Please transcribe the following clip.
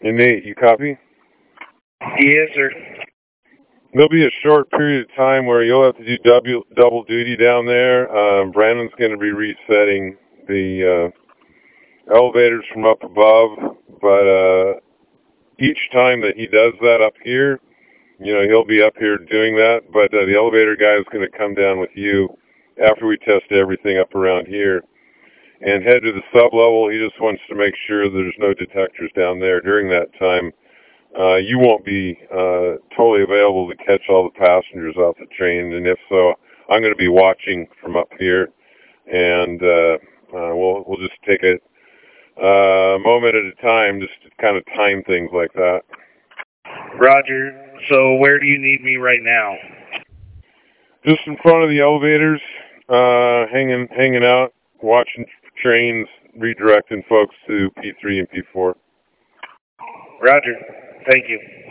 And Nate, you copy? Yes, sir. There'll be a short period of time where you'll have to do double duty down there. Brandon's going to be resetting the elevators from up above, but each time that he does that up here, he'll be up here doing that, but the elevator guy is going to come down with you after we test everything up around here and head to the sub-level. He just wants to make sure there's no detectors down there. During that time, you won't be totally available to catch all the passengers off the train, and if so, I'm going to be watching from up here, and we'll just take a moment at a time, just to kind of time things like that. Roger. So where do you need me right now? Just in front of the elevators, hanging out, watching trains, redirecting folks to P3 and P4. Roger. Thank you.